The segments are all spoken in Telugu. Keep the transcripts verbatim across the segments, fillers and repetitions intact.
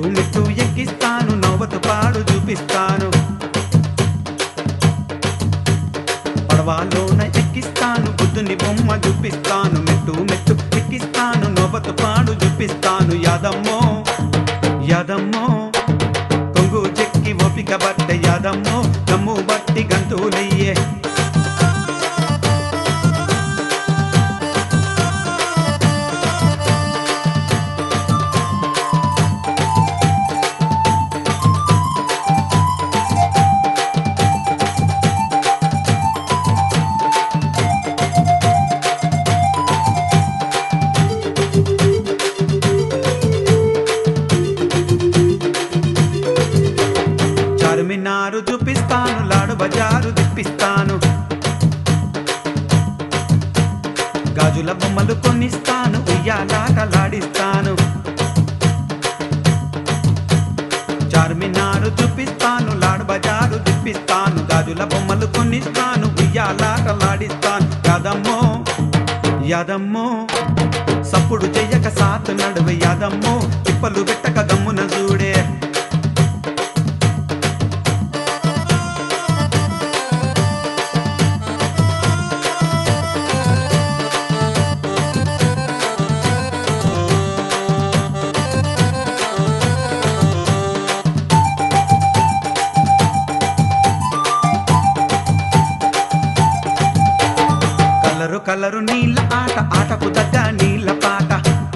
మెట్టు ఎక్కిస్తాను నవ్వతు పాడు చూపిస్తాను పడవలోన ఎక్కిస్తాను బుద్ధుని బొమ్మ చూపిస్తాను మెట్టు మెట్టు ఎక్కిస్తాను నవ్వతు పాడు చూపిస్తాను యాదమ్మో యాదమ్మో కొంగు చెక్కి ఓపిక బట్ట యాదమ్మో దమ్ము బట్టి గంతులయ్యే చార్మినారు చూపిస్తాను లాడు బజారు తిప్పిస్తాను గాజుల బొమ్మలు కొనిస్తాను ఉయ్యాలాటలాడిస్తాను చార్మినారు చూపిస్తాను లాడు బజారు తిప్పిస్తాను గాజుల బొమ్మలు కొనిస్తాను ఉయ్యాలాటలాడిస్తాను యాదమ్మో యాదమ్మో సప్పుడు చెయ్యక సాతు నడువ యాదమ్మో తిప్పలు పెట్టక గమ్మున చూడే కలరు కలరు నీళ్ళ ఆట ఆటకు దగ్గ నీళ్ళ పాట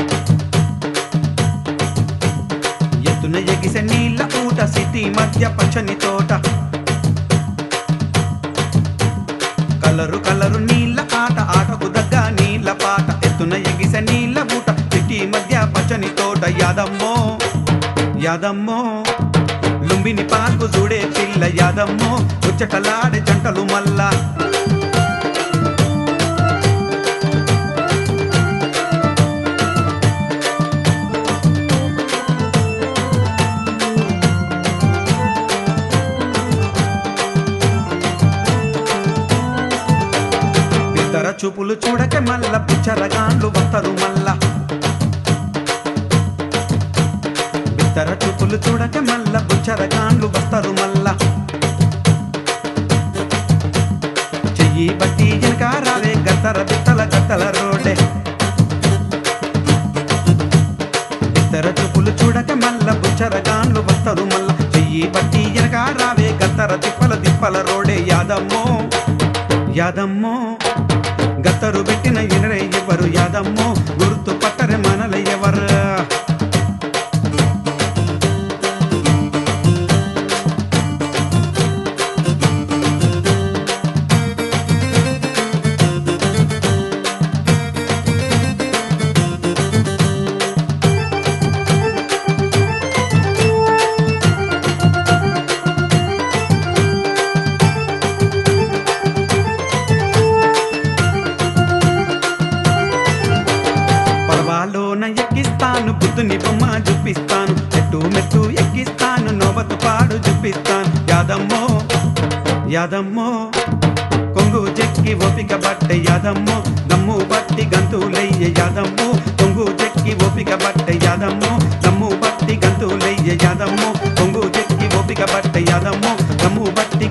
ఎత్తున ఎగిసే నీళ్ళ ఊట సిటీ మధ్య పచ్చని తోట కలరు కలరు నీళ్ళ ఆట ఆటకు దగ్గ నీళ్ళ పాట ఎత్తున ఎగిసే నీళ్ళ ఊట సిటీ మధ్య పచ్చని తోట యాదమ్మో యాదమ్మో లుంబిని పార్కు చూడే పిల్ల యాదమ్మో ముచ్చటలాడే జంటలు మల్లా బిత్తర చూపులు చూడక మల్ల పిచ్చరగాండ్లు వస్తరు మల్ల బిత్తర చూపులు చూడక మల్ల పిచ్చరగాండ్లు వస్తరు మల్ల చెయ్యి బట్టి వెనక రావే గత్తర బిత్తల గత్తల రోడే బిత్తర చూపులు చూడక మల్ల పిచ్చరగాండ్లు వస్తరు మల్ల చెయ్యి బట్టి వెనక రావే గత్తర తిప్పల తిప్పల రోడే యాదమ్మో యాదమ్మో గత్తరు పెట్టిన ఇనరే ఎవరు యాదమ్మో గుర్తు పట్టరే మనల ఎవరు పడవలోన ఎక్కిస్తాను బుద్ధుని బొమ్మ చూపిస్తాను మెట్టు మెట్టు ఎక్కిస్తాను నోబతు పాడు చూపిస్తాను యాదమ్మో యాదమ్మో కొంగు చెక్కి ఓపిక బట్ట యాదమ్మో దమ్ము బట్టి గంతులయ్య యాదమ్మో కొంగు చెక్కి ఓపిక బట్ట యాదమ్మో దమ్ము బట్టి గంతులయ్య యాదమ్మో కొంగు చెక్కి ఓపిక బట్ట యాదమ్మో దమ్ము బట్టి